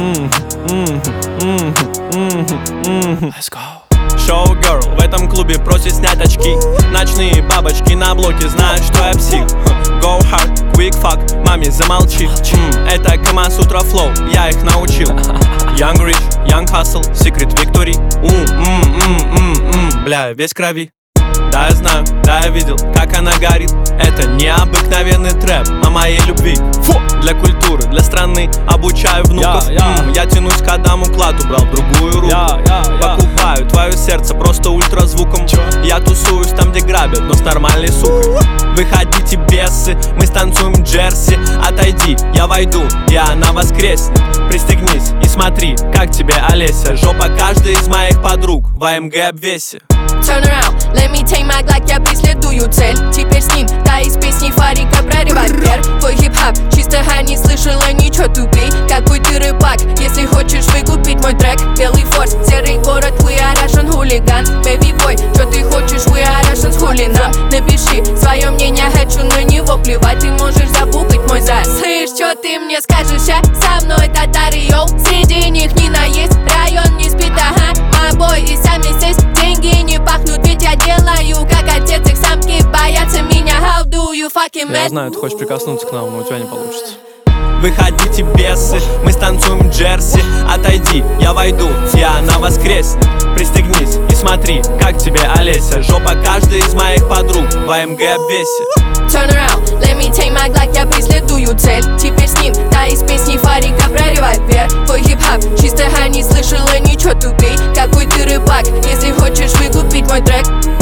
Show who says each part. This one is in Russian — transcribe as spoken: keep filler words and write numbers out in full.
Speaker 1: Let's go. Шоу-герл в этом клубе просит снять очки. Ночные бабочки на блоке знают, что я псих. Go hard, quick fuck, маме замолчи. mm, Это Камасутра флоу, я их научил. Young rich, young hustle, secret victory. mm, mm, mm, mm, mm, Бля, весь крови. Да, я знаю, да, я видел, как она горит. Это необыкновенный трэп о моей любви. Фу! Для культуры, для страны обучаю внуков.
Speaker 2: yeah, yeah.
Speaker 1: М, Я тянусь к Адаму Кладу, брал другую руку.
Speaker 2: yeah, yeah, yeah.
Speaker 1: Покупаю твое сердце просто ультразвуком.
Speaker 2: Чё?
Speaker 1: Я тусуюсь там, где грабят, но с нормальной сукой. Выходите, бесы, мы станцуем Джерси. Отойди, я войду, и она воскреснет. Пристегнись и смотри, как тебе Олеся. Жопа каждой из моих подруг в АМГ обвесе.
Speaker 3: Turn around, let me take my Glock, я преследую цель. Теперь с ним, та из песни Фарика про револьвер. Твой хип-хап, чистого не слышала ничего тупей. Какой ты рыбак, если хочешь выкупить мой трек. Белый форс, серый город, we are Russian хулиган. Baby boy, что ты хочешь, we are Russian хулиган. Напиши свое мнение, хочу на него плевать. Ты можешь забукать мой зад. Слышь, что ты мне скажешь, а? Со мной татары, йоу. Среди них Нина есть, район не спит, ага. Мобой и сами здесь, деньги не пахнут, ведь я делаю, как отец, их самки боятся меня. How do you fucking
Speaker 2: Я
Speaker 3: mad?
Speaker 2: знаю, ты хочешь прикоснуться к нам, но у тебя не получится.
Speaker 1: Выходите, бесы, мы станцуем Джерси. Отойди, я войду, и она воскреснет. Пристегнись и смотри, как тебе Олеся. Жопа каждой из моих подруг в АМГ обвесе.
Speaker 3: Turn around, let me take my Glock, я преследую цель. Теперь с ним, та из песни Фарика про револьвер. Твой хип-хап, чистого не слышала ничего тупей. Какой ты рыбак, если хочешь выкупить мой трек.